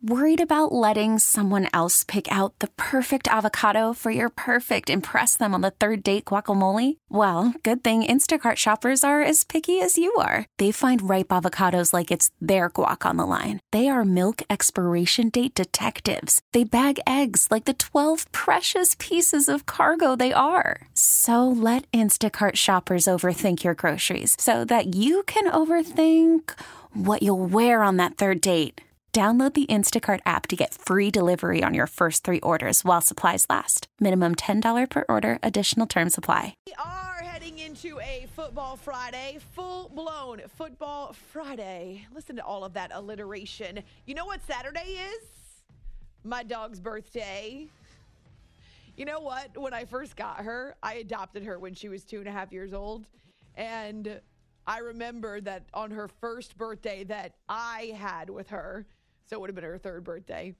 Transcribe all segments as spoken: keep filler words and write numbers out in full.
Worried about letting someone else pick out the perfect avocado for your perfect impress them on the third date guacamole? Well, good thing Instacart shoppers are as picky as you are. They find ripe avocados like it's their guac on the line. They are milk expiration date detectives. They bag eggs like the twelve precious pieces of cargo they are. So let Instacart shoppers overthink your groceries so that you can overthink what you'll wear on that third date. Download the Instacart app to get free delivery on your first three orders while supplies last. Minimum ten dollars per order. Additional terms apply. We are heading into a Football Friday, full-blown Football Friday. Listen to all of that alliteration. You know what Saturday is? My dog's birthday. You know what? When I first got her, I adopted her when she was two and a half years old. And I remember that on her first birthday that I had with her, so it would have been her third birthday,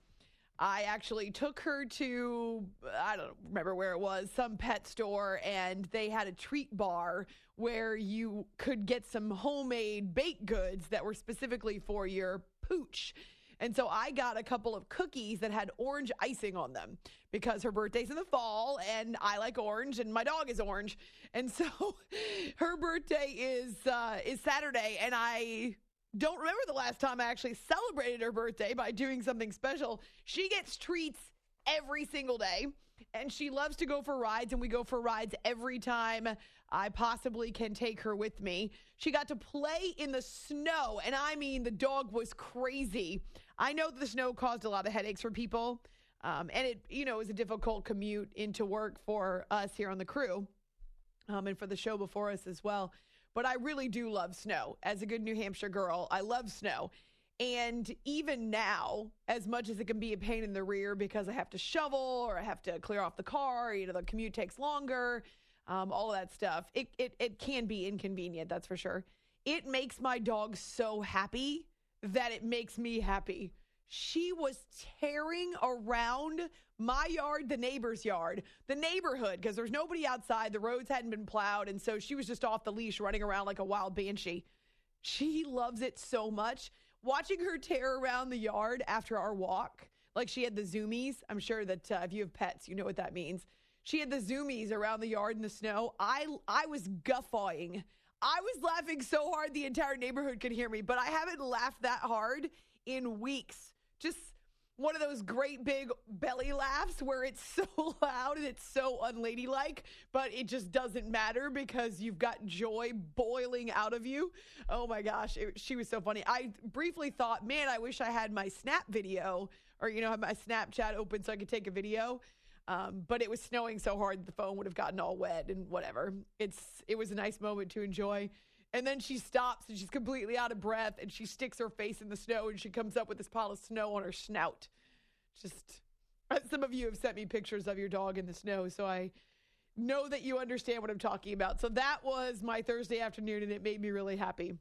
I actually took her to, I don't remember where it was, some pet store, and they had a treat bar where you could get some homemade baked goods that were specifically for your pooch. And so I got a couple of cookies that had orange icing on them because her birthday's in the fall and I like orange and my dog is orange. And so her birthday is uh, is Saturday, and I don't remember the last time I actually celebrated her birthday by doing something special. She gets treats every single day, and she loves to go for rides, and we go for rides every time I possibly can take her with me. She got to play in the snow, and I mean, the dog was crazy. I know that the snow caused a lot of headaches for people, um, and it, you know, was a difficult commute into work for us here on the crew, um, and for the show before us as well. But I really do love snow. As a good New Hampshire girl, I love snow. And even now, as much as it can be a pain in the rear because I have to shovel or I have to clear off the car, you know, the commute takes longer, um, all of that stuff, it, it, it can be inconvenient, that's for sure. It makes my dog so happy that it makes me happy. She was tearing around my yard, the neighbor's yard, the neighborhood, because there's nobody outside. The roads hadn't been plowed, and so she was just off the leash running around like a wild banshee. She loves it so much. Watching her tear around the yard after our walk, like she had the zoomies. I'm sure that uh, if you have pets, you know what that means. She had the zoomies around the yard in the snow. I, I was guffawing. I was laughing so hard the entire neighborhood could hear me, but I haven't laughed that hard in weeks. Just one of those great big belly laughs where it's so loud and it's so unladylike, but it just doesn't matter because you've got joy boiling out of you. Oh my gosh, it, she was so funny. I briefly thought, man, I wish I had my Snap video or, you know, have my Snapchat open so I could take a video. Um, but it was snowing so hard the phone would have gotten all wet and whatever. It's It was a nice moment to enjoy. And then she stops and she's completely out of breath and she sticks her face in the snow and she comes up with this pile of snow on her snout. Just, some of you have sent me pictures of your dog in the snow, so I know that you understand what I'm talking about. So that was my Thursday afternoon, and it made me really happy.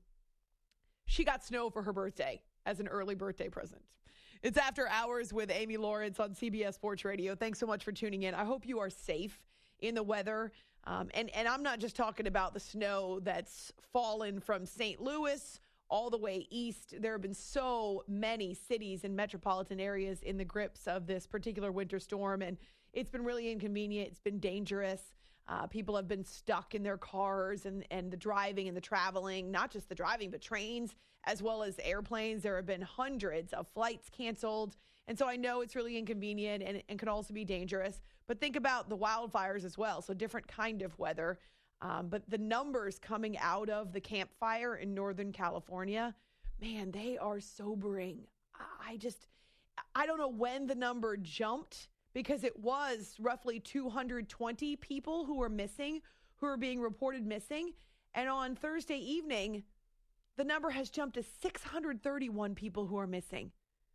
She got snow for her birthday as an early birthday present. It's After Hours with Amy Lawrence on C B S Sports Radio. Thanks so much for tuning in. I hope you are safe in the weather. Um, and, and I'm not just talking about the snow that's fallen from Saint Louis all the way east. There have been so many cities and metropolitan areas in the grips of this particular winter storm, and it's been really inconvenient. It's been dangerous. Uh, people have been stuck in their cars and, and the driving and the traveling, not just the driving, but trains as well as airplanes. There have been hundreds of flights canceled. And so I know it's really inconvenient and, and can also be dangerous. But think about the wildfires as well. So different kind of weather. Um, but the numbers coming out of the Camp Fire in Northern California, man, they are sobering. I just, I don't know when the number jumped because it was roughly two hundred twenty people who were missing, who are being reported missing. And on Thursday evening, the number has jumped to six hundred thirty-one people who are missing.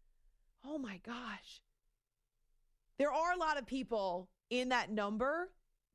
Oh my gosh. There are a lot of people in that number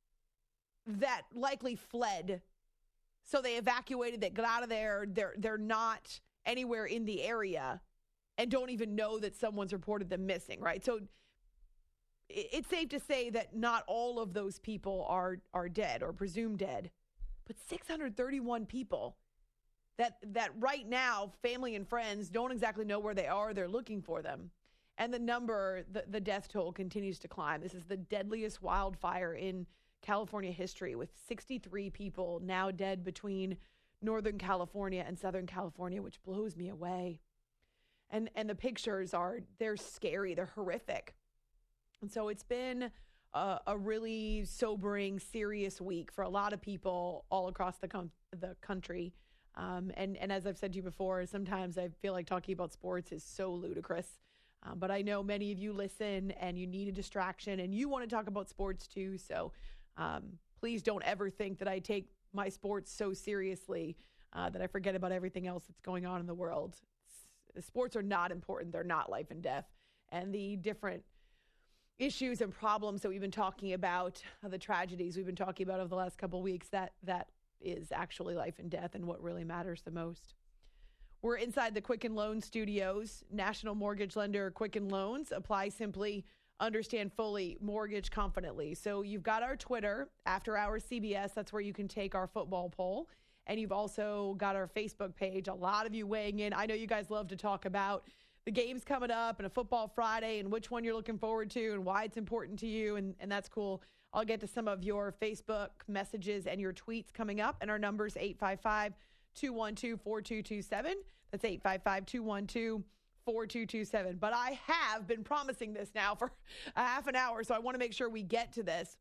that likely fled. So they evacuated, they got out of there. They're, they're not anywhere in the area and don't even know that someone's reported them missing, right? So it's safe to say that not all of those people are, are dead or presumed dead, but six hundred thirty-one people that, that right now, family and friends don't exactly know where they are. They're looking for them. And the number, the, the death toll continues to climb. This is the deadliest wildfire in California history, with sixty-three people now dead between Northern California and Southern California, which blows me away. And and the pictures are, they're scary. They're horrific. And so it's been a, a really sobering, serious week for a lot of people all across the com- the country. Um, and, and as I've said to you before, sometimes I feel like talking about sports is so ludicrous. Um, but I know many of you listen and you need a distraction and you want to talk about sports too. So um, please don't ever think that I take my sports so seriously uh, that I forget about everything else that's going on in the world. It's, sports are not important. They're not life and death. And the different issues and problems that we've been talking about, uh, the tragedies we've been talking about over the last couple of weeks, that that is actually life and death and what really matters the most. We're inside the Quicken Loans studios. National mortgage lender Quicken Loans. Apply simply, understand fully, mortgage confidently. So you've got our Twitter, After Hours C B S. That's where you can take our football poll. And you've also got our Facebook page. A lot of you weighing in. I know you guys love to talk about the games coming up and a football Friday and which one you're looking forward to and why it's important to you. And, and that's cool. I'll get to some of your Facebook messages and your tweets coming up. And our number's eight five five, two one two, four two two seven. That's eight five five, two one two, four two two seven. But I have been promising this now for a half an hour, so I want to make sure we get to this.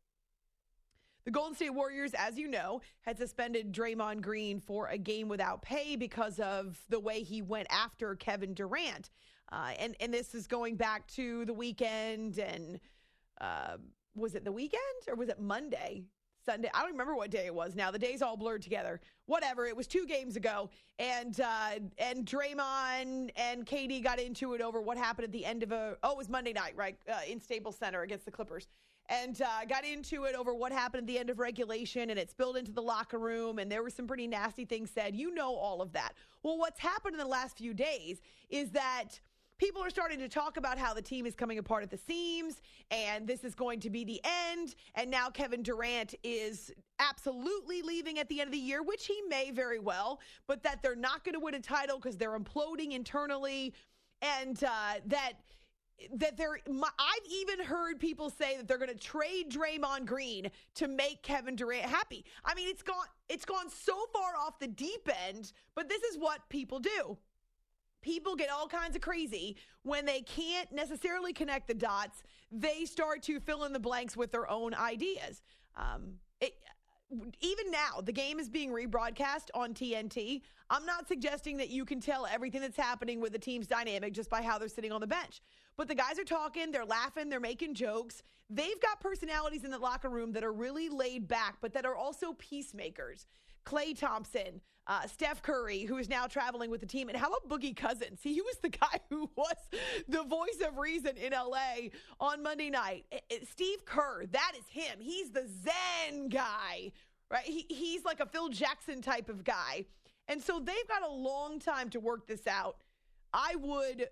The Golden State Warriors, as you know, had suspended Draymond Green for a game without pay because of the way he went after Kevin Durant. Uh, and, and this is going back to the weekend and uh, was it the weekend or was it Monday? Sunday. I don't remember what day it was now. The days all blurred together. Whatever. It was two games ago. And uh, and Draymond and K D got into it over what happened at the end of a, oh, it was Monday night, right? Uh, in Staples Center against the Clippers. And uh, got into it over what happened at the end of regulation, and it spilled into the locker room, and there were some pretty nasty things said. You know all of that. Well, what's happened in the last few days is that people are starting to talk about how the team is coming apart at the seams and this is going to be the end. And now Kevin Durant is absolutely leaving at the end of the year, which he may very well, but that they're not going to win a title because they're imploding internally. And uh, that that they're, I've even heard people say that they're going to trade Draymond Green to make Kevin Durant happy. I mean, it's gone, it's gone so far off the deep end, but this is what people do. People get all kinds of crazy when they can't necessarily connect the dots. They start to fill in the blanks with their own ideas. Um, it, even now, the game is being rebroadcast on T N T. I'm not suggesting that you can tell everything that's happening with the team's dynamic just by how they're sitting on the bench. But the guys are talking, they're laughing, they're making jokes. They've got personalities in the locker room that are really laid back, but that are also peacemakers. Klay Thompson, uh, Steph Curry, who is now traveling with the team. And how about Boogie Cousins? He was the guy who was the voice of reason in L A on Monday night. It, it, Steve Kerr, that is him. He's the Zen guy, right? He, he's like a Phil Jackson type of guy. And so they've got a long time to work this out. I would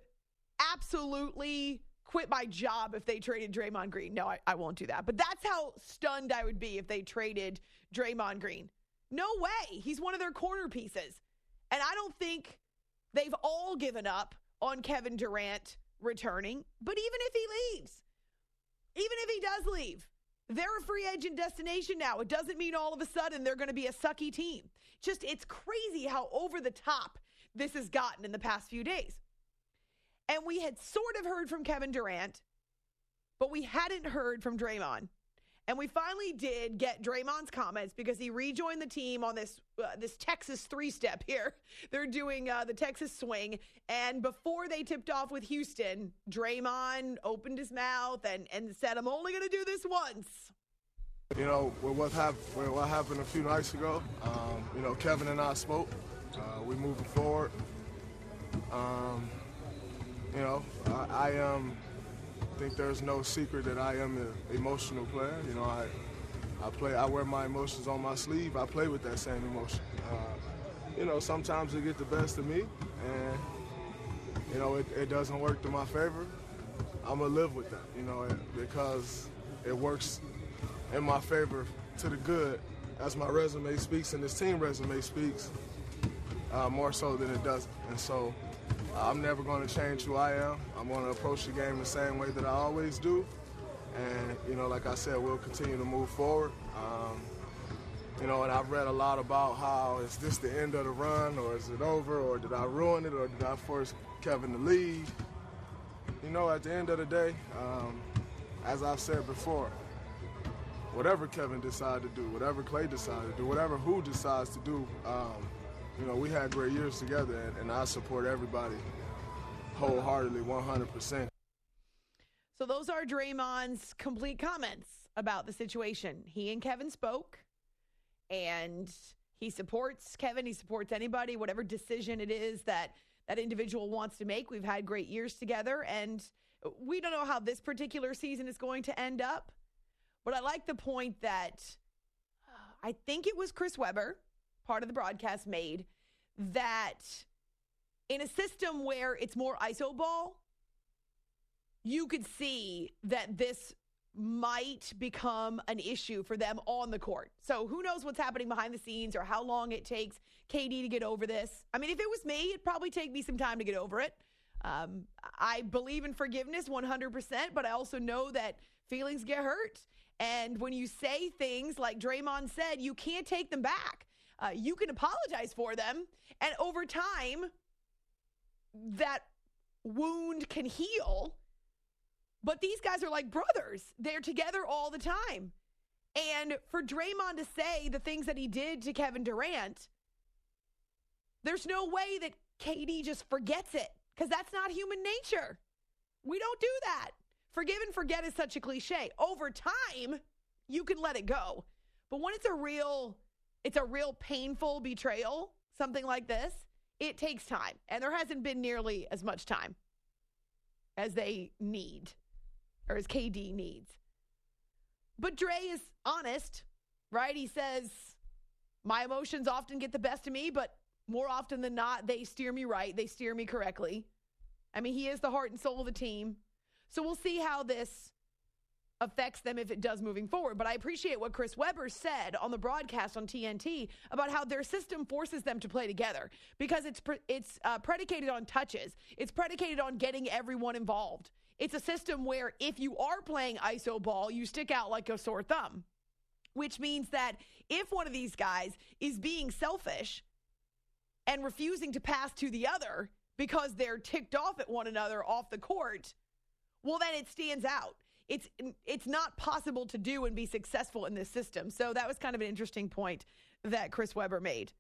absolutely quit my job if they traded Draymond Green. No, I, I won't do that. But that's how stunned I would be if they traded Draymond Green. No way. He's one of their corner pieces. And I don't think they've all given up on Kevin Durant returning. But even if he leaves, even if he does leave, they're a free agent destination now. It doesn't mean all of a sudden they're going to be a sucky team. Just, it's crazy how over the top this has gotten in the past few days. And we had sort of heard from Kevin Durant, but we hadn't heard from Draymond. And we finally did get Draymond's comments because he rejoined the team on this uh, this Texas three-step here. They're doing uh, the Texas swing. And before they tipped off with Houston, Draymond opened his mouth and, and said, I'm only going to do this once. You know, with what, happened, with what happened a few nights ago, um, you know, Kevin and I spoke. Uh, we're moving forward. Um, you know, I, I um. I think there's no secret that I am an emotional player. You know, I I play, I wear my emotions on my sleeve. I play with that same emotion. Uh, you know, sometimes it get the best of me, and you know, it, it doesn't work to my favor. I'm gonna live with that, you know, because it works in my favor to the good, as my resume speaks and this team resume speaks, uh, more so than it doesn't. And so, I'm never going to change who I am. I'm going to approach the game the same way that I always do. And, you know, like I said, we'll continue to move forward. Um, you know, and I've read a lot about how is this the end of the run, or is it over, or did I ruin it, or did I force Kevin to leave? You know, at the end of the day, um, as I've said before, whatever Kevin decided to do, whatever Clay decided to do, whatever who decides to do, um, you know, we had great years together, and, and I support everybody wholeheartedly, one hundred percent. So those are Draymond's complete comments about the situation. He and Kevin spoke, and he supports Kevin. He supports anybody, whatever decision it is that that individual wants to make. We've had great years together, and we don't know how this particular season is going to end up. But I like the point that uh, I think it was Chris Webber, part of the broadcast, made that in a system where it's more iso ball, you could see that this might become an issue for them on the court. So who knows what's happening behind the scenes or how long it takes K D to get over this. I mean, if it was me, it'd probably take me some time to get over it. Um, I believe in forgiveness one hundred percent, but I also know that feelings get hurt. And when you say things like Draymond said, you can't take them back. Uh, you can apologize for them. And over time, that wound can heal. But these guys are like brothers. They're together all the time. And for Draymond to say the things that he did to Kevin Durant, there's no way that K D just forgets it, because that's not human nature. We don't do that. Forgive and forget is such a cliche. Over time, you can let it go. But when it's a real, it's a real painful betrayal, something like this, it takes time. And there hasn't been nearly as much time as they need, or as K D needs. But Dre is honest, right? He says, my emotions often get the best of me, but more often than not, they steer me right. They steer me correctly. I mean, he is the heart and soul of the team. So we'll see how this affects them if it does moving forward. But I appreciate what Chris Webber said on the broadcast on T N T about how their system forces them to play together, because it's pre- it's uh, predicated on touches. It's predicated on getting everyone involved. It's a system where if you are playing iso ball, you stick out like a sore thumb, which means that if one of these guys is being selfish and refusing to pass to the other because they're ticked off at one another off the court, well, then it stands out. It's it's not possible to do and be successful in this system. So that was kind of an interesting point that Chris Webber made.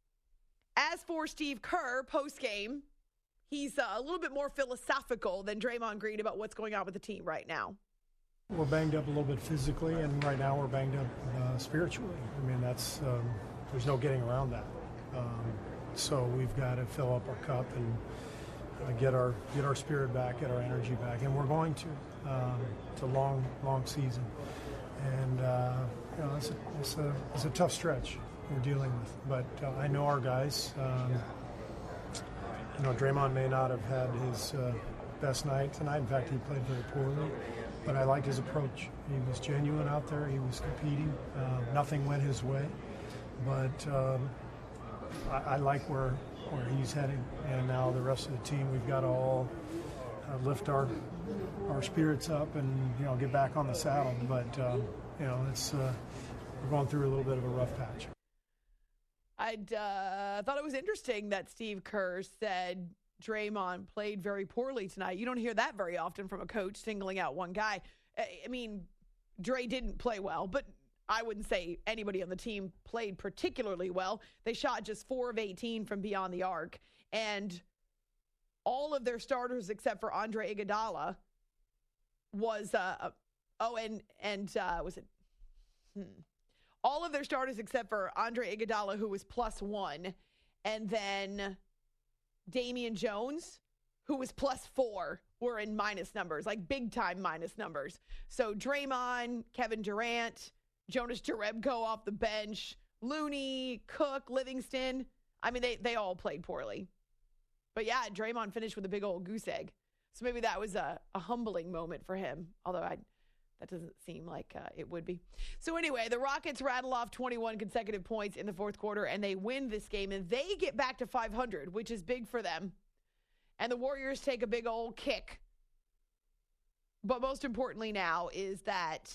As for Steve Kerr, post-game, he's uh, a little bit more philosophical than Draymond Green about what's going on with the team right now. We're banged up a little bit physically, and right now we're banged up uh, spiritually. I mean, that's um, there's no getting around that. Um, so we've got to fill up our cup and uh, get our get our spirit back, get our energy back, and we're going to. Um, it's a long, long season, and uh, you know, it's a, it's a it's a tough stretch we're dealing with. But uh, I know our guys. Um, you know, Draymond may not have had his uh, best night tonight. In fact, he played very poorly. But I liked his approach. He was genuine out there. He was competing. Uh, nothing went his way, but um, I, I like where where he's heading. And now the rest of the team, we've got to all uh, lift our our spirits up and, you know, get back on the saddle. But um, you know, it's uh, we're going through a little bit of a rough patch. I uh, thought it was interesting that Steve Kerr said Draymond played very poorly tonight. You don't hear that very often from a coach singling out one guy. I mean, Dre didn't play well, but I wouldn't say anybody on the team played particularly well. They shot just four of eighteen from beyond the arc, and all of their starters except for Andre Iguodala was uh oh and and uh, was it hmm. all of their starters except for Andre Iguodala, who was plus one, and then Damian Jones, who was plus four, were in minus numbers, like big-time minus numbers. So Draymond, Kevin Durant, Jonas Jerebko off the bench, Looney, Cook, Livingston. I mean, they, they all played poorly. But, yeah, Draymond finished with a big old goose egg. So maybe that was a, a humbling moment for him, although I that doesn't seem like uh, it would be. So anyway, the Rockets rattle off twenty-one consecutive points in the fourth quarter, and they win this game, and they get back to five hundred, which is big for them. and the Warriors take a big old kick. But most importantly now is that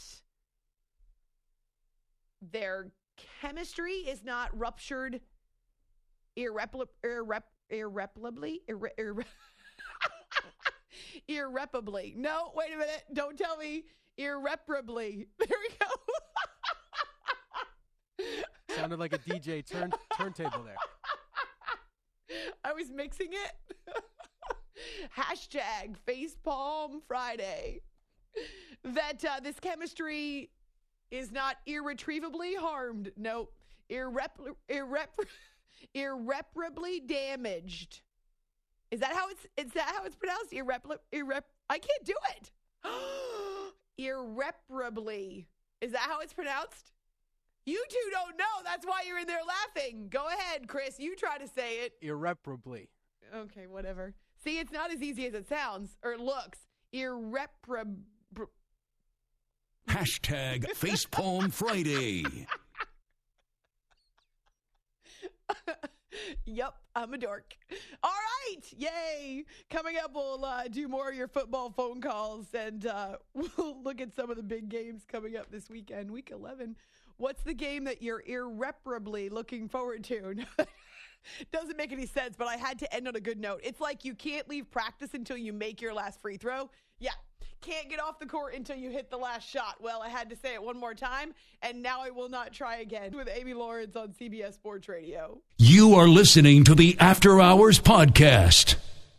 their chemistry is not ruptured irrepl- irrep- irreparably. Irre- irre- irreparably. No, wait a minute. Don't tell me irreparably. There we go. Sounded like a D J turn turntable there. I was mixing it. Hashtag Facepalm Friday. That uh, this chemistry is not irretrievably harmed. No, irrep- irrep- irreparably damaged. Is that how it's? Is that how it's pronounced? Irrep- irrep- I can't do it. Irreparably. Is that how it's pronounced? You two don't know. That's why you're in there laughing. Go ahead, Chris. You try to say it. Irreparably. Okay, whatever. See, it's not as easy as it sounds or it looks. Irreparably. Hashtag Facepalm Friday. Yep, I'm a dork. All right, yay. Coming up, we'll uh, do more of your football phone calls, and uh, we'll look at some of the big games coming up this weekend, week eleven. What's the game that you're irreparably looking forward to? Doesn't make any sense, but I had to end on a good note. It's like you can't leave practice until you make your last free throw. Yeah, can't get off the court until you hit the last shot. Well, I had to say it one more time, and now I will not try again. With Amy Lawrence on C B S Sports Radio. You are listening to the After Hours Podcast.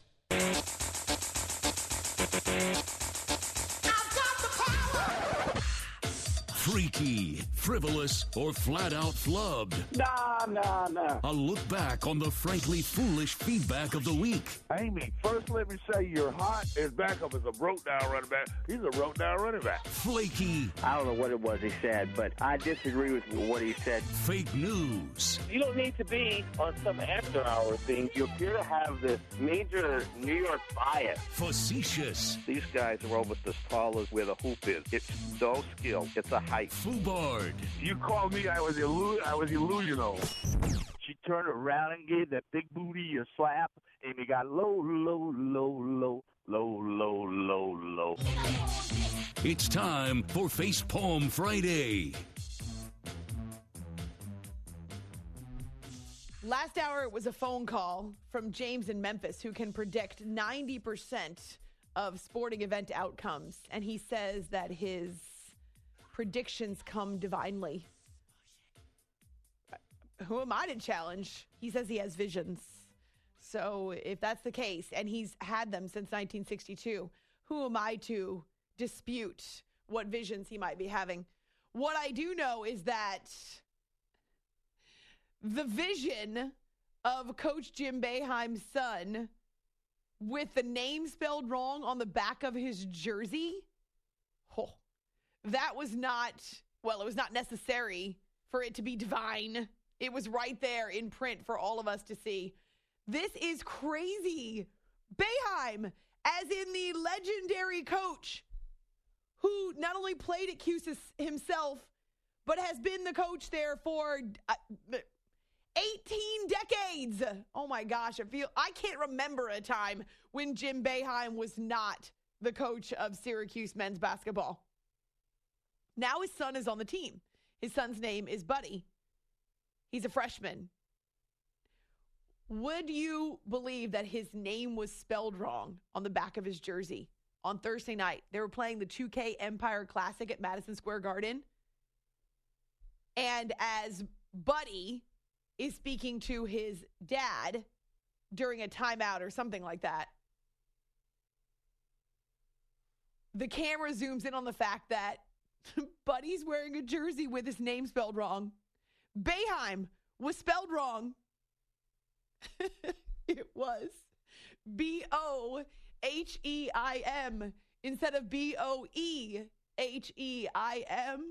Freaky, frivolous, or flat out flubbed. Nah, nah, nah. A look back on the frankly foolish feedback of the week. Amy, first let me say you're hot. His backup is a broke-down running back. He's a broke-down running back. Flaky. I don't know what it was he said, but I disagree with what he said. Fake news. You don't need to be on some after-hour thing. You appear to have this major New York bias. Facetious. These guys are almost as tall as where the hoop is. It's no skill. It's a height. Fubard. You called me, I was illu- I was illusional. She turned around and gave that big booty a slap, and he got low, low, low, low, low, low, low, low. It's time for Facepalm Friday. Last hour, it was a phone call from James in Memphis who can predict ninety percent of sporting event outcomes. And he says that his predictions come divinely. Who am I to challenge? He says he has visions. So if that's the case, and he's had them since nineteen sixty-two, who am I to dispute what visions he might be having? What I do know is that the vision of Coach Jim Boeheim's son with the name spelled wrong on the back of his jersey, oh, that was not, well, it was not necessary for it to be divine. It was right there in print for all of us to see. This is crazy. Boeheim, as in the legendary coach who not only played at Cuse himself, but has been the coach there for uh, eighteen decades. Oh my gosh, I feel I can't remember a time when Jim Boeheim was not the coach of Syracuse men's basketball. Now his son is on the team. His son's name is Buddy. He's a freshman. Would you believe that his name was spelled wrong on the back of his jersey on Thursday night? They were playing the two K Empire Classic at Madison Square Garden. And as Buddy is speaking to his dad during a timeout or something like that, the camera zooms in on the fact that Buddy's wearing a jersey with his name spelled wrong. Boeheim was spelled wrong. It was B O H E I M instead of B O E H E I M.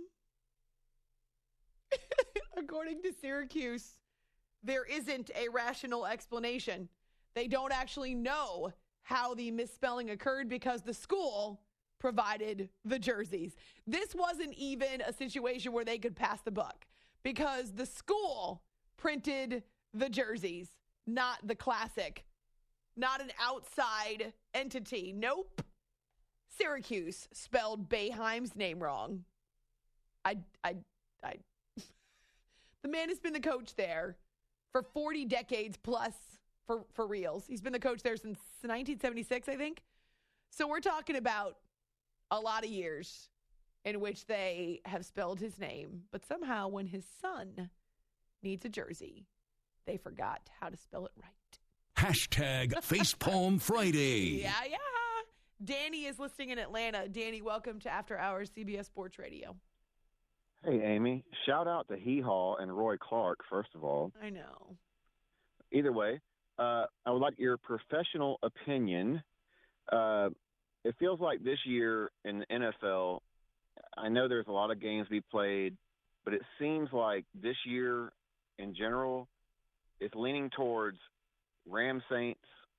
According to Syracuse, there isn't a rational explanation. They don't actually know how the misspelling occurred because the school provided the jerseys. This wasn't even a situation where they could pass the buck because the school printed the jerseys, not the Classic not an outside entity. Nope. Syracuse spelled Boeheim's name wrong. I, I, I. The man has been the coach there for forty decades plus for, for reals. He's been the coach there since nineteen seventy-six, I think. So we're talking about a lot of years in which they have spelled his name. But somehow when his son needs a jersey, they forgot how to spell it right. Hashtag Facepalm Friday. Yeah, yeah. Danny is listening in Atlanta. Danny, welcome to After Hours C B S Sports Radio. Hey, Amy. Shout out to Hee Haw and Roy Clark, first of all. I know. Either way, uh, I would like your professional opinion. Uh, it feels like this year in the N F L, I know there's a lot of games to be played, but it seems like this year in general is leaning towards Rams Saints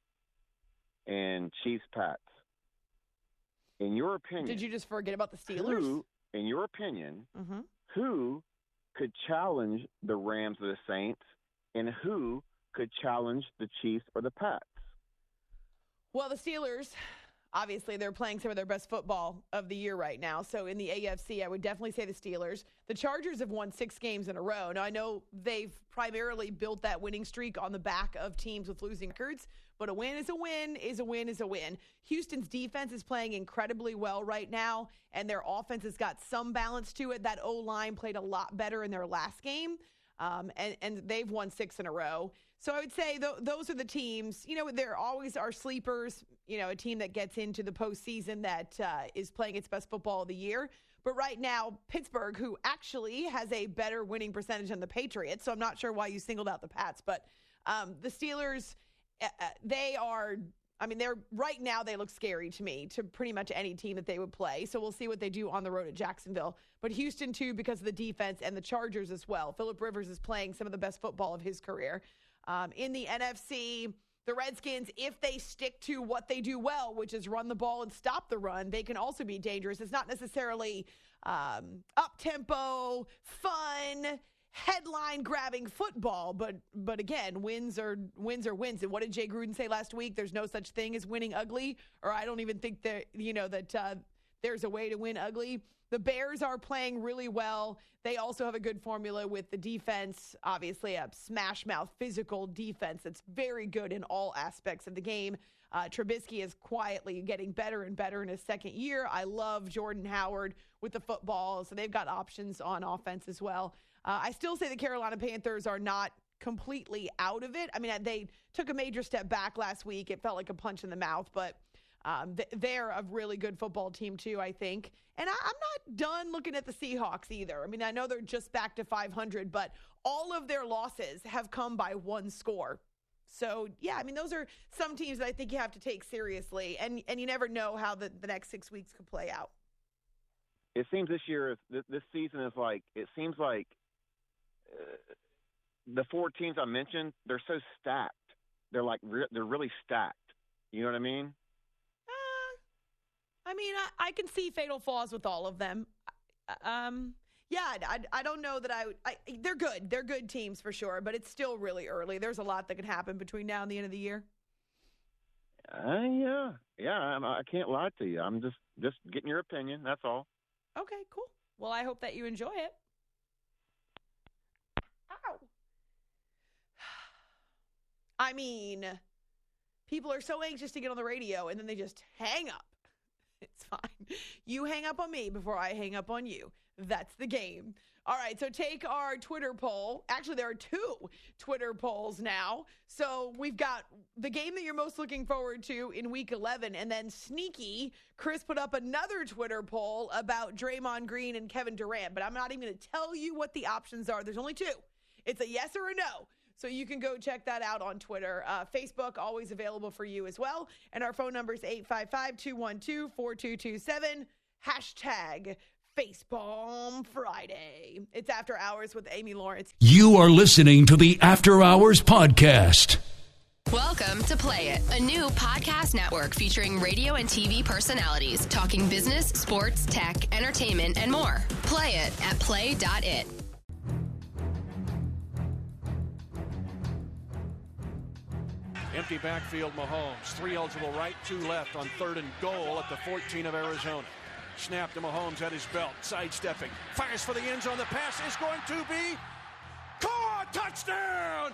and Chiefs Pats. In your opinion, did you just forget about the Steelers? Who, in your opinion, mm-hmm. who could challenge the Rams or the Saints, and who could challenge the Chiefs or the Pats? Well, the Steelers, obviously, they're playing some of their best football of the year right now. So in the A F C, I would definitely say the Steelers. The Chargers have won six games in a row. Now, I know they've primarily built that winning streak on the back of teams with losing records, but a win is a win is a win is a win. Houston's defense is playing incredibly well right now, and their offense has got some balance to it. That O-line played a lot better in their last game, um, and, and they've won six in a row. So I would say th- those are the teams. You know, there always are sleepers, you know, a team that gets into the postseason that uh, is playing its best football of the year. But right now, Pittsburgh, who actually has a better winning percentage than the Patriots, so I'm not sure why you singled out the Pats, but um, the Steelers, uh, they are, I mean, they're right now they look scary to me, to pretty much any team that they would play. So we'll see what they do on the road at Jacksonville. But Houston, too, because of the defense, and the Chargers as well. Phillip Rivers is playing some of the best football of his career. Um, in the N F C, the Redskins, if they stick to what they do well, which is run the ball and stop the run, they can also be dangerous. It's not necessarily um, up-tempo, fun, headline-grabbing football, but but again, wins are wins are wins. And what did Jay Gruden say last week? There's no such thing as winning ugly, or I don't even think that you know that uh, there's a way to win ugly. The Bears are playing really well. They also have a good formula with the defense, obviously a smash-mouth physical defense that's very good in all aspects of the game. Uh, Trubisky is quietly getting better and better in his second year. I love Jordan Howard with the football, so they've got options on offense as well. Uh, I still say the Carolina Panthers are not completely out of it. I mean, they took a major step back last week. It felt like a punch in the mouth, but Um, they're a really good football team, too, I think. And I, I'm not done looking at the Seahawks either. I mean, I know they're just back to five hundred, but all of their losses have come by one score. So, yeah, I mean, those are some teams that I think you have to take seriously. And and you never know how the, the next six weeks could play out. It seems this year, is this, this season is like, it seems like uh, the four teams I mentioned, they're so stacked. They're like, re- they're really stacked. You know what I mean? I mean, I, I can see fatal flaws with all of them. Um, yeah, I, I don't know that I, I – they're good. They're good teams for sure, but it's still really early. There's a lot that could happen between now and the end of the year. Uh, yeah. Yeah, I'm, I can't lie to you. I'm just, just getting your opinion. That's all. Okay, cool. Well, I hope that you enjoy it. Ow. I mean, people are so anxious to get on the radio, and then they just hang up. It's fine. You hang up on me before I hang up on you. That's the game. All right, so take our Twitter poll. Actually, there are two Twitter polls now. So we've got the game that you're most looking forward to in week eleven, and then sneaky, Chris put up another Twitter poll about Draymond Green and Kevin Durant, but I'm not even going to tell you what the options are. There's only two. It's a yes or a no. So you can go check that out on Twitter. Uh, Facebook, always available for you as well. And our phone number is eight five five, two one two, four two two seven. Hashtag Facepalm Friday. It's After Hours with Amy Lawrence. You are listening to the After Hours Podcast. Welcome to Play It, a new podcast network featuring radio and T V personalities talking business, sports, tech, entertainment, and more. Play it at play dot it. In empty backfield, Mahomes. Three eligible right, two left on third and goal at the fourteen of Arizona. Snap to Mahomes at his belt, sidestepping. Fires for the end zone. The pass is going to be caught. Touchdown!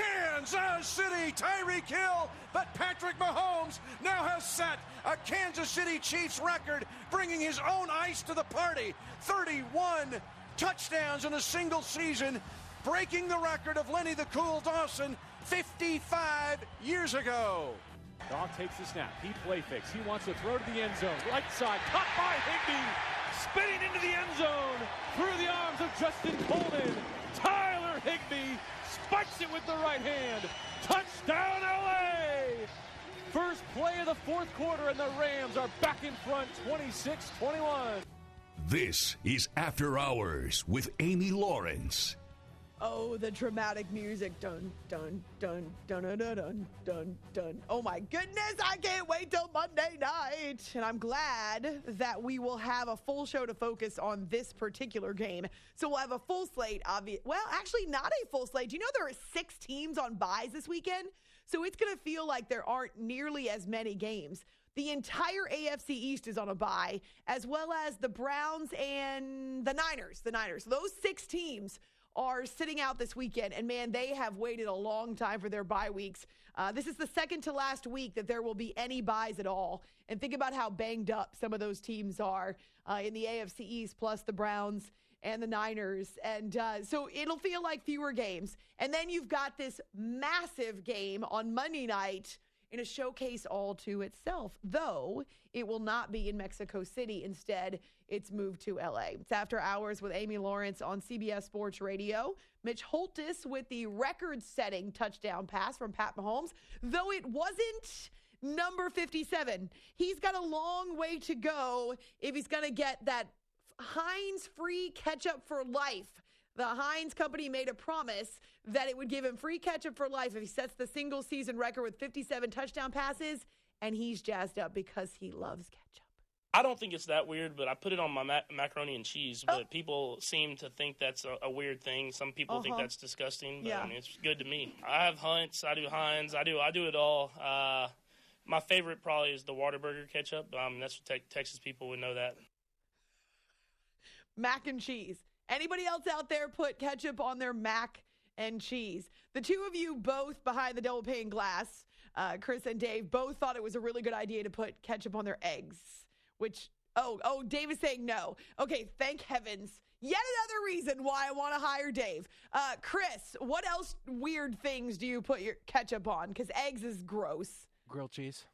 Kansas City. Tyreek Hill. But Patrick Mahomes now has set a Kansas City Chiefs record, bringing his own ice to the party. thirty-one touchdowns in a single season, breaking the record of Lenny the Cool Dawson fifty-five years ago. Goff takes the snap. He play fakes. He wants to throw to the end zone. Right side, caught by Higbee. Spinning into the end zone. Through the arms of Justin Coleman. Tyler Higbee spikes it with the right hand. Touchdown, L A! First play of the fourth quarter, and the Rams are back in front, twenty-six twenty-one. This is After Hours with Amy Lawrence. Oh, the dramatic music. Dun, dun, dun, dun, dun, dun, dun, dun, dun. Oh, my goodness. I can't wait till Monday night. And I'm glad that we will have a full show to focus on this particular game. So we'll have a full slate. Obvi- well, actually, not a full slate. Do you know there are six teams on buys this weekend? So it's going to feel like there aren't nearly as many games. The entire A F C East is on a bye, as well as the Browns and the Niners. The Niners. Those six teams are sitting out this weekend, and man, they have waited a long time for their bye weeks. Uh, this is the second to last week that there will be any buys at all. And think about how banged up some of those teams are uh, in the A F C East, plus the Browns and the Niners. And uh, so it'll feel like fewer games. And then you've got this massive game on Monday night in a showcase all to itself, though it will not be in Mexico City. Instead, it's moved to L A. It's After Hours with Amy Lawrence on C B S Sports Radio. Mitch Holthus with the record-setting touchdown pass from Pat Mahomes, though it wasn't number fifty-seven. He's got a long way to go if he's going to get that Heinz free ketchup for life. The Heinz company made a promise that it would give him free ketchup for life if he sets the single season record with fifty-seven touchdown passes, and he's jazzed up because he loves ketchup. I don't think it's that weird, but I put it on my mac- macaroni and cheese, but oh. people seem to think that's a, a weird thing. Some people uh-huh. think that's disgusting, but yeah. I mean, it's good to me. I have Hunt's, I do Heinz, I do I do it all. Uh, my favorite probably is the Whataburger ketchup. Um, that's what te- Texas people would know that. Mac and cheese. Anybody else out there put ketchup on their mac and cheese? The two of you both behind the double pane glass, uh, Chris and Dave, both thought it was a really good idea to put ketchup on their eggs, which, oh, oh, Dave is saying no. Okay, thank heavens. Yet another reason why I want to hire Dave. Uh, Chris, what else weird things do you put your ketchup on? Because eggs is gross. Grilled cheese.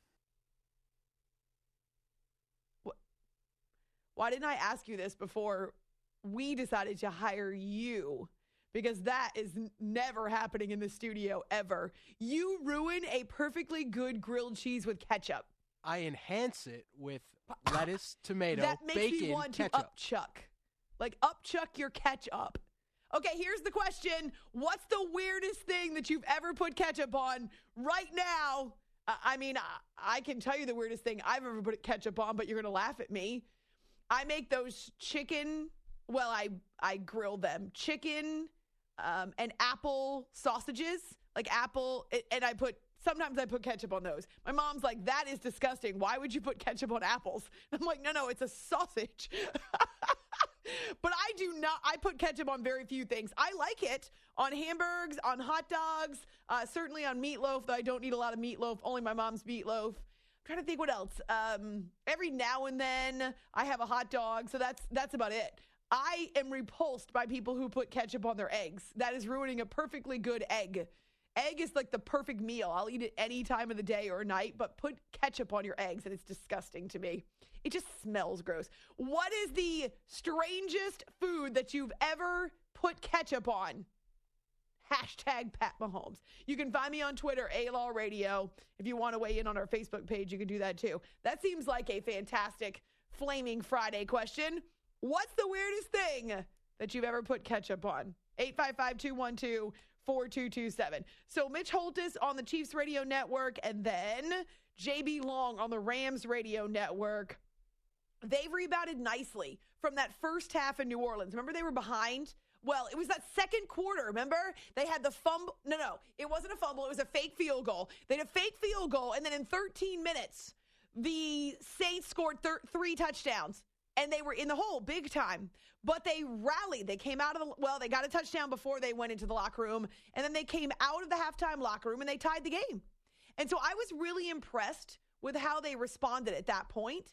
What? Why didn't I ask you this before we decided to hire you? Because that is n- never happening in the studio ever. You ruin a perfectly good grilled cheese with ketchup. I enhance it with lettuce, tomato, that makes bacon, me want ketchup. to upchuck. Like upchuck your ketchup. Okay, here's the question. What's the weirdest thing that you've ever put ketchup on right now? Uh, I mean, I, I can tell you the weirdest thing I've ever put ketchup on, but you're going to laugh at me. I make those chicken, well, I, I grill them. Chicken um, and apple sausages, like apple, and I put Sometimes I put ketchup on those. My mom's like, that is disgusting. Why would you put ketchup on apples? I'm like, no, no, it's a sausage. But I do not, I put ketchup on very few things. I like it on hamburgers, on hot dogs, uh, certainly on meatloaf, though I don't eat a lot of meatloaf, only my mom's meatloaf. I'm trying to think what else. Um, every now and then I have a hot dog, so that's that's about it. I am repulsed by people who put ketchup on their eggs. That is ruining a perfectly good egg. Egg is like the perfect meal. I'll eat it any time of the day or night, but put ketchup on your eggs, and it's disgusting to me. It just smells gross. What is the strangest food that you've ever put ketchup on? Hashtag Pat Mahomes. You can find me on Twitter, A L A Radio. If you want to weigh in on our Facebook page, you can do that too. That seems like a fantastic Flaming Friday question. What's the weirdest thing that you've ever put ketchup on? eight five five, two one two, four two two seven. So Mitch Holthus on the Chiefs Radio Network, and then J B Long on the Rams Radio Network. They've rebounded nicely from that first half in New Orleans. Remember, they were behind Well, it was that second quarter, remember? They had the fumble. No, no, it wasn't a fumble. It was a fake field goal. They had a fake field goal, and then in thirteen minutes, the Saints scored thir- three touchdowns, and they were in the hole big time. But they rallied. They came out of the, well, they got a touchdown before they went into the locker room, and then they came out of the halftime locker room, and they tied the game. And so I was really impressed with how they responded at that point.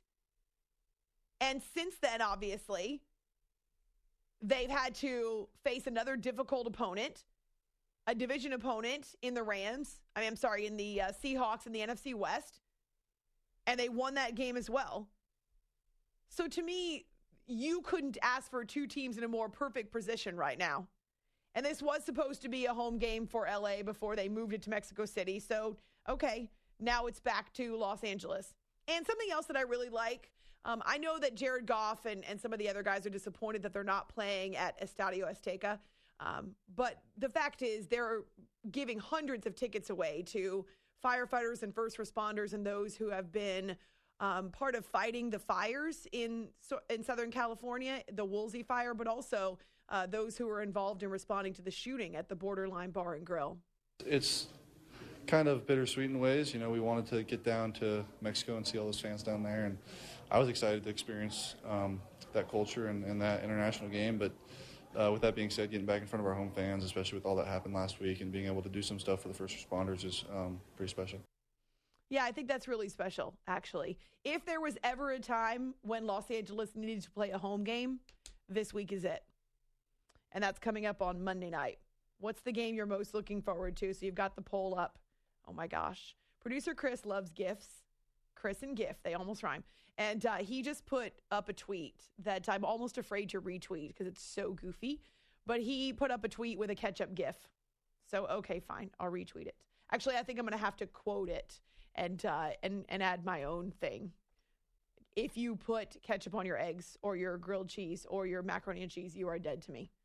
And since then, obviously, they've had to face another difficult opponent, a division opponent in the Rams. I mean, I'm sorry, in the uh, Seahawks in the N F C West. And they won that game as well. So to me, you couldn't ask for two teams in a more perfect position right now. And this was supposed to be a home game for L A before they moved it to Mexico City. So, okay, now it's back to Los Angeles. And something else that I really like, um, I know that Jared Goff and, and some of the other guys are disappointed that they're not playing at Estadio Azteca. Um, but the fact is they're giving hundreds of tickets away to firefighters and first responders and those who have been um, part of fighting the fires in in Southern California, the Woolsey fire, but also uh, those who were involved in responding to the shooting at the Borderline Bar and Grill. It's kind of bittersweet in ways. You know, we wanted to get down to Mexico and see all those fans down there, and I was excited to experience um, that culture and, and that international game, but Uh, with that being said, getting back in front of our home fans, especially with all that happened last week, and being able to do some stuff for the first responders is um, pretty special. Yeah, I think that's really special, actually. If there was ever a time when Los Angeles needed to play a home game, this week is it. And that's coming up on Monday night. What's the game you're most looking forward to? So you've got the poll up. Oh, my gosh. Producer Chris loves GIFs. Chris and GIF, they almost rhyme. And uh, he just put up a tweet that I'm almost afraid to retweet because it's so goofy. But he put up a tweet with a ketchup GIF. So, okay, fine. I'll retweet it. Actually, I think I'm going to have to quote it and, uh, and, and add my own thing. If you put ketchup on your eggs or your grilled cheese or your macaroni and cheese, you are dead to me.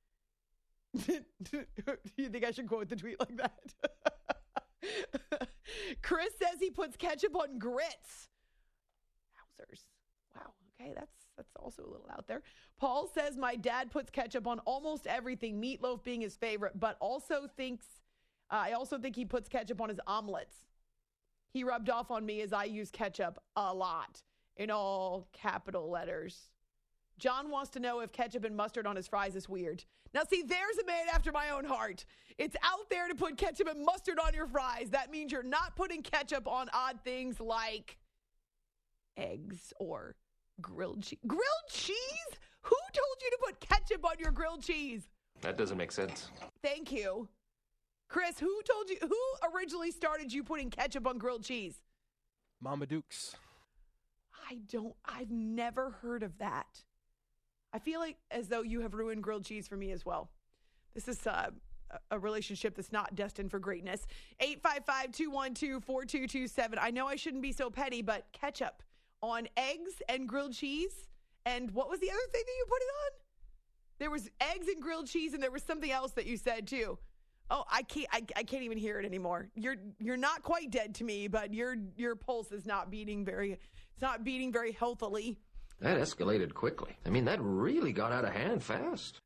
You think I should quote the tweet like that? Chris says he puts ketchup on grits. Wow, okay, that's that's also a little out there. Paul says my dad puts ketchup on almost everything, meatloaf being his favorite, but also thinks, uh, I also think he puts ketchup on his omelets. He rubbed off on me as I use ketchup a lot, in all capital letters. John wants to know if ketchup and mustard on his fries is weird. Now, see, there's a man after my own heart. It's out there to put ketchup and mustard on your fries. That means you're not putting ketchup on odd things like eggs or grilled cheese. Grilled cheese? Who told you to put ketchup on your grilled cheese? That doesn't make sense. Thank you. Chris, who told you, who originally started you putting ketchup on grilled cheese? Mama Dukes. I don't, I've never heard of that. I feel like as though you have ruined grilled cheese for me as well. This is uh, a relationship that's not destined for greatness. eight five five, two one two, four two two seven. I know I shouldn't be so petty, but ketchup on eggs and grilled cheese. And what was the other thing that you put it on? There was eggs and grilled cheese, and there was something else that you said too. Oh, I can't I, I can't even hear it anymore. You're you're not quite dead to me, but your your pulse is not beating very it's not beating very healthily. That escalated quickly. I mean, that really got out of hand fast.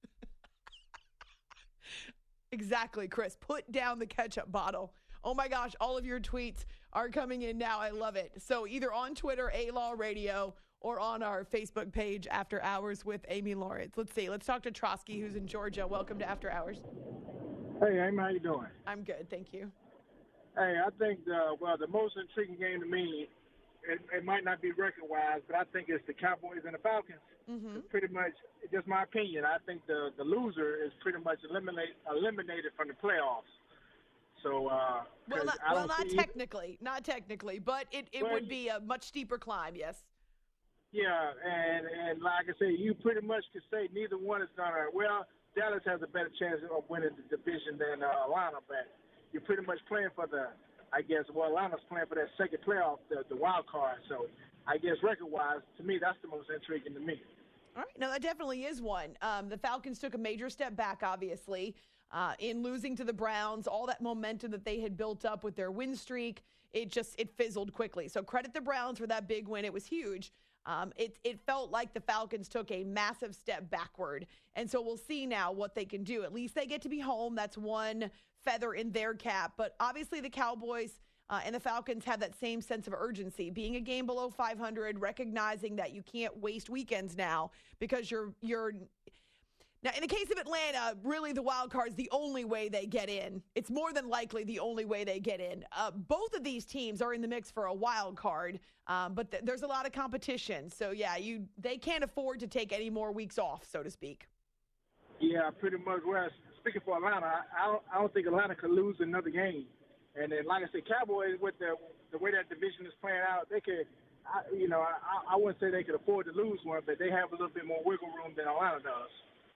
Exactly, Chris. Put down the ketchup bottle. Oh my gosh, all of your tweets are coming in now. I love it. So either on Twitter, A-Law Radio, or on our Facebook page, After Hours with Amy Lawrence. Let's see. Let's talk to Trotsky, who's in Georgia. Welcome to After Hours. Hey, Amy, how you doing? I'm good, thank you. Hey, I think, the, well, the most intriguing game to me, it, it might not be record-wise, but I think it's the Cowboys and the Falcons. Mm-hmm. It's pretty much, just my opinion, I think the, the loser is pretty much eliminate, eliminated from the playoffs. So, uh, well, not, I well, don't not see technically, not technically, but it, it well, would be a much steeper climb, yes. Yeah, and, and like I say, you pretty much could say neither one is going to, well, Dallas has a better chance of winning the division than uh, Atlanta, but you're pretty much playing for the, I guess, well, Atlanta's playing for that second playoff, the, the wild card. So I guess record-wise, to me, that's the most intriguing to me. All right, no, that definitely is one. Um, the Falcons took a major step back, obviously, uh, in losing to the Browns. All that momentum that they had built up with their win streak, it just it fizzled quickly. So credit the Browns for that big win. It was huge. Um, it, it felt like the Falcons took a massive step backward. And so we'll see now what they can do. At least they get to be home. That's one feather in their cap. But obviously the Cowboys uh, and the Falcons have that same sense of urgency. Being a game below five hundred, recognizing that you can't waste weekends now because you're you're – now, in the case of Atlanta, really the wild card is the only way they get in. It's more than likely the only way they get in. Uh, both of these teams are in the mix for a wild card, um, but th- there's a lot of competition. So, yeah, you they can't afford to take any more weeks off, so to speak. Yeah, pretty much. Well, speaking for Atlanta, I, I, don't, I don't think Atlanta could lose another game. And then, like I said, Cowboys, with the the way that division is playing out, they could, I, you know, I, I wouldn't say they could afford to lose one, but they have a little bit more wiggle room than Atlanta does.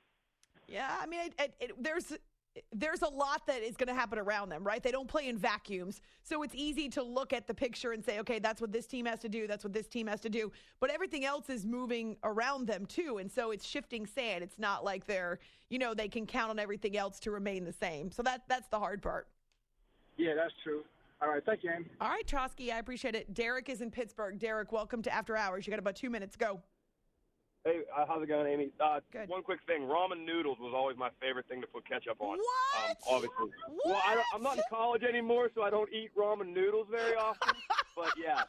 Yeah, I mean, it, it, it, there's there's a lot that is going to happen around them, right? They don't play in vacuums. So it's easy to look at the picture and say, okay, that's what this team has to do. That's what this team has to do. But everything else is moving around them, too. And so it's shifting sand. It's not like they're, you know, they can count on everything else to remain the same. So that that's the hard part. Yeah, that's true. All right. Thank you, Amy. All right, Trotsky, I appreciate it. Derek is in Pittsburgh. Derek, welcome to After Hours. You got about two minutes. Go. Hey, uh, how's it going, Amy? Uh, Good. One quick thing. Ramen noodles was always my favorite thing to put ketchup on. What? Um, obviously. What? Well, I don't, I'm not in college anymore, so I don't eat ramen noodles very often. But, yeah.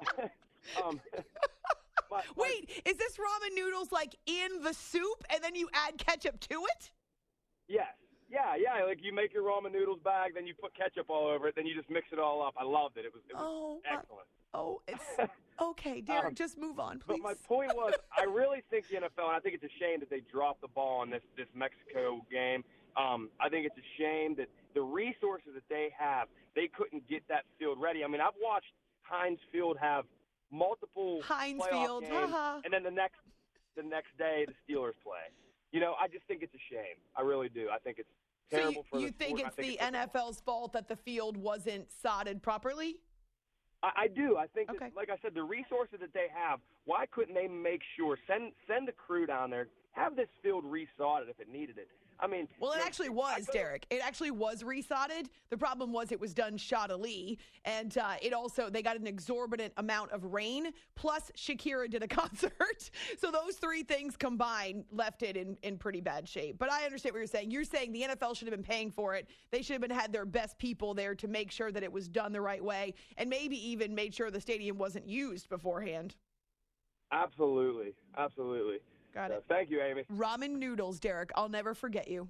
um, my, my, Wait, is this ramen noodles like in the soup and then you add ketchup to it? Yes. Yeah, yeah. Like you make your ramen noodles bag, then you put ketchup all over it, then you just mix it all up. I loved it. It was, it was oh, excellent. Uh, oh, it's okay, Derek. um, just move on, please. But my point was, I really think the N F L, and I think it's a shame that they dropped the ball on this this Mexico game. Um, I think it's a shame that the resources that they have, they couldn't get that field ready. I mean, I've watched Heinz Field have multiple Heinz playoff Field, games, haha. and then the next the next day the Steelers play. You know, I just think it's a shame. I really do. I think it's terrible so you, for you the think sport. it's I think the it's N F L's fault that the field wasn't sodded properly? I, I do. I think, okay. that, like I said, the resources that they have, why couldn't they make sure, send send the crew down there, have this field resodded if it needed it? I mean, well, it you know, actually was, Derek. It actually was resodded. The problem was it was done shoddily, and uh, it also they got an exorbitant amount of rain. Plus, Shakira did a concert, so those three things combined left it in, in pretty bad shape. But I understand what you're saying. You're saying the N F L should have been paying for it. They should have been had their best people there to make sure that it was done the right way, and maybe even made sure the stadium wasn't used beforehand. Absolutely, absolutely. Got it. Uh, thank you, Amy. Ramen noodles, Derek. I'll never forget you.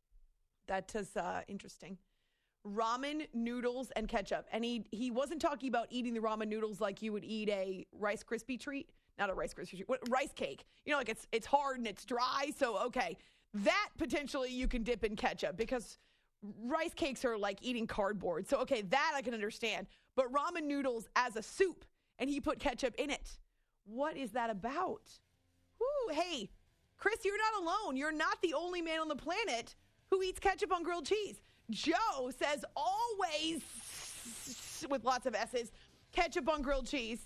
That is uh, interesting. Ramen noodles and ketchup. And he, he wasn't talking about eating the ramen noodles like you would eat a Rice Krispie treat. Not a Rice Krispie treat. What, rice cake. You know, like it's it's hard and it's dry. So, okay. That potentially you can dip in ketchup because rice cakes are like eating cardboard. So, okay, that I can understand. But ramen noodles as a soup, and he put ketchup in it. What is that about? Ooh, hey, Chris, you're not alone. You're not the only man on the planet who eats ketchup on grilled cheese. Joe says always, with lots of S's, ketchup on grilled cheese.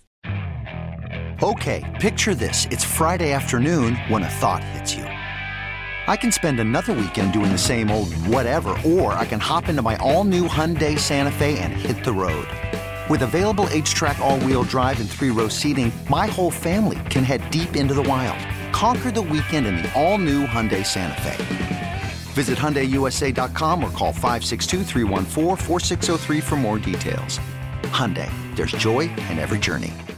Okay, picture this. It's Friday afternoon when a thought hits you. I can spend another weekend doing the same old whatever, or I can hop into my all-new Hyundai Santa Fe and hit the road. With available H-Track all-wheel drive and three-row seating, my whole family can head deep into the wild. Conquer the weekend in the all-new Hyundai Santa Fe. Visit Hyundai U S A dot com or call five six two, three one four, four six zero three for more details. Hyundai, there's joy in every journey.